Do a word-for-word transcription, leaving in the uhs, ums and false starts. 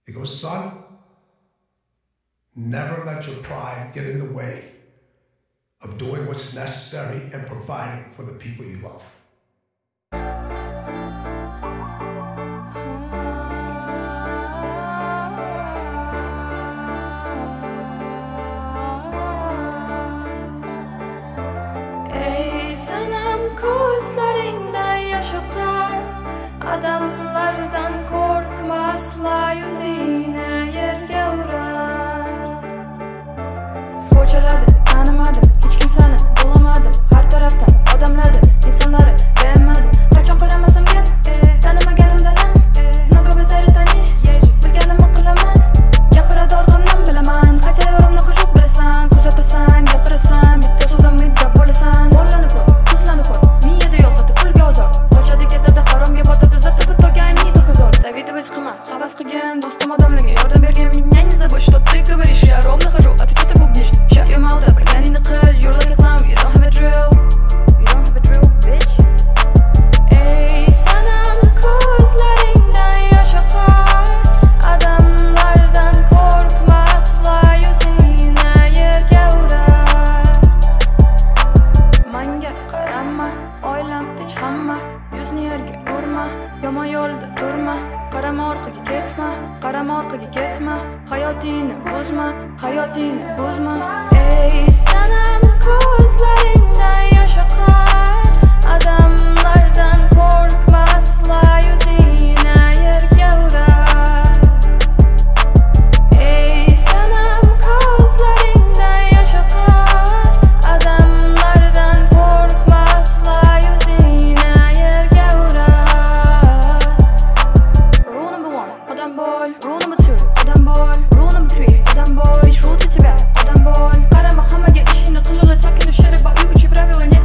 He goes, son, never let your pride get in the way of doing what's necessary and providing for the people you love. Ey sanam ko'zlaringda yosh oqar, odamlardan qo'rqma, asla yuzingni yerga urar. Ko'chalarda tanimadim, hech kimsani bilamadim, har tarafdan odamlarni, insonlarni be'madim. Qachon qaramasam gap, tanimaganimdan ham, noga bezari tani, bilganimni qilaman. Gapiradi orqamdan bilaman, qaytayorimni qo'shib bilasan, kuzatasan, gapirasan, bitta so'zim midda bo'lasan. Bollani ko'r, qizlarni ko'r, miyada yo'q zoti pulga ozor. Ko'chada ketadi, haromga botadi, zoti bittogayimni turg'izor. Завидовать qilma, havas qilgan do'stim odamlarga yordam bergan, меня не забудь, что ты говоришь, я ровно хожу, а ты что-то бубнишь. Shut your mouth up, bilganingni qil, you're like a clown, you don't have a drill. You don't have a drill, bitch. Ey sanam ko'zlaringdan yosh oqar, odamlardan qo'rqma, asla yuzingni yerga urar. Menga qarama, oilam tinch hamma, yuzni yerga urma, yomon yo'lda turma, qarama orqaga ketma, qarama orqaga ketma, hayotingni buzma, hayotingni buzma. Ey sanam ko'zlaringdan yosh oqar, odamlardan qo'rqma, asla yuzingni yerga urar. Ey sanam ko'zlaringdan yosh oqar, odamlardan qo'rqma, asla yuzingni yerga urar. Rule number one, odam bo'l. Rule number two, odam bo'l. Rule number three, odam bo'l. Bitch, rule для тебя, odam bo'l. Qarama hammaga ishingni qil, ular talking shit about you, uchi правила не